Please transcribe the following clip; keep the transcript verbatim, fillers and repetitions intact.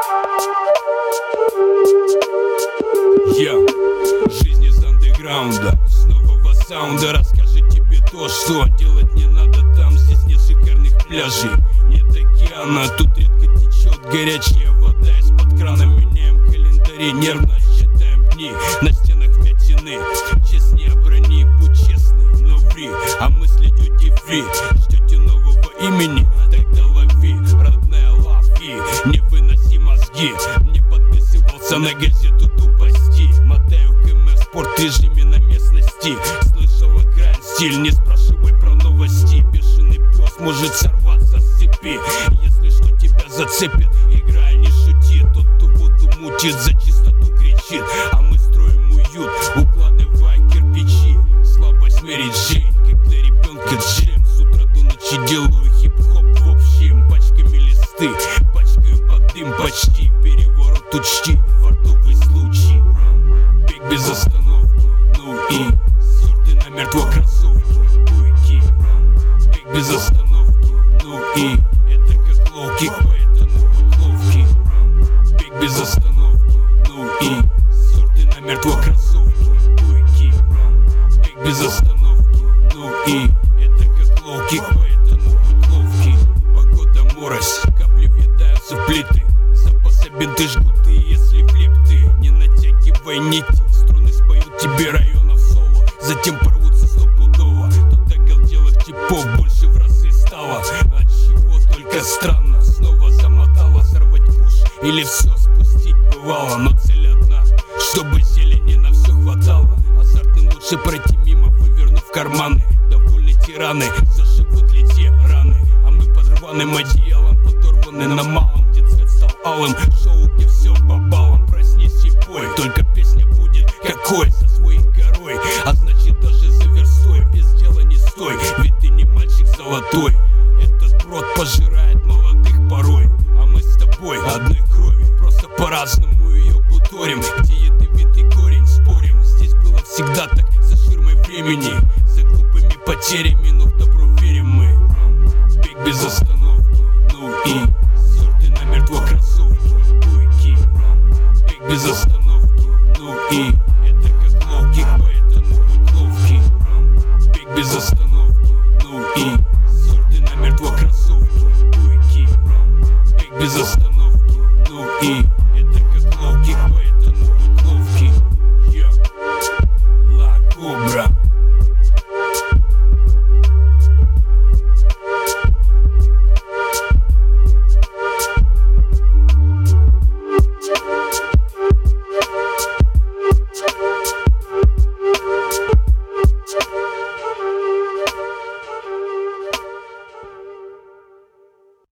Я, жизнь из андеграунда, с нового саунда расскажет тебе то, что делать не надо там. Здесь нет шикарных пляжей, нет океана, тут редко течет горячая вода из-под крана. Меняем календари, нервно считаем дни, на стенах вмятины. Честнее брони, будь честный, но ври, а мысли дьюти фри. Ждете нового имени, тогда лови, родная лафи, не выноси мозги. Не подписывался на газету тупости, мотаю КМ в спорт режиме на местности. Слышала грань, стиль, не спрашивай про новости. Бешеный пес может сорваться с цепи, если что тебя зацепит. Играй, не шути, тот, кто воду мутит, за чистоту кричит. А мы строим уют, укладывая кирпичи. Слабость мерить жизнь, как для ребенка джем. С утра до ночи делаю хип-хоп в общем. Пачками листы, пачкаю под дым почти. Переворот учти, фартовый случай. Бег без остановки, ну и сорты намертво кроссовки, буйки. Бег без остановки, ну и это как лоу-кик, поэтому будь ловкий. Бег без остановки, ну и сорты намертво кроссовки, буйки. Бег без остановки, ну и это как лоу-кик, поэтому будь ловкий. Погода морось, капли въедаются в плиты. Запасы бинты жгуты, если влип ты. Не натягивай нити, струны споют тебе районов соло, затем порвутся стопудово. Тут оголделых типов больше в разы стало. Отчего только странно, снова замотала сорвать куш или все спустить бывало. Но цель одна, чтобы зелени на все хватало. Азартным лучше пройти мимо, вывернув карманы. Довольны тираны, заживут ли те раны. А мы под рваным одеялом, подорваны на малом, где цвет стал алым. Шоу, где все по баллам, проснись и пой. Только песня будет какой, со своей горой. А значит даже за верстой, без дела не стой, ведь ты не мальчик золотой. Этот брод пожирает молодых порой, а мы с тобой одной крови, просто по-разному ее буторим. Где ядовитый корень, спорим, здесь было всегда так, за ширмой времени. За глупыми потерями, но в добро верим мы. Бег без остановки, ну и сорты намертво кроссовки, буйки. Бег без остановки, ну и это как лоу-кик, поэтому будь ловкий. Бег без остановки, ну и сорты намертво кроссовки, буйки. Бег без остановки, ну и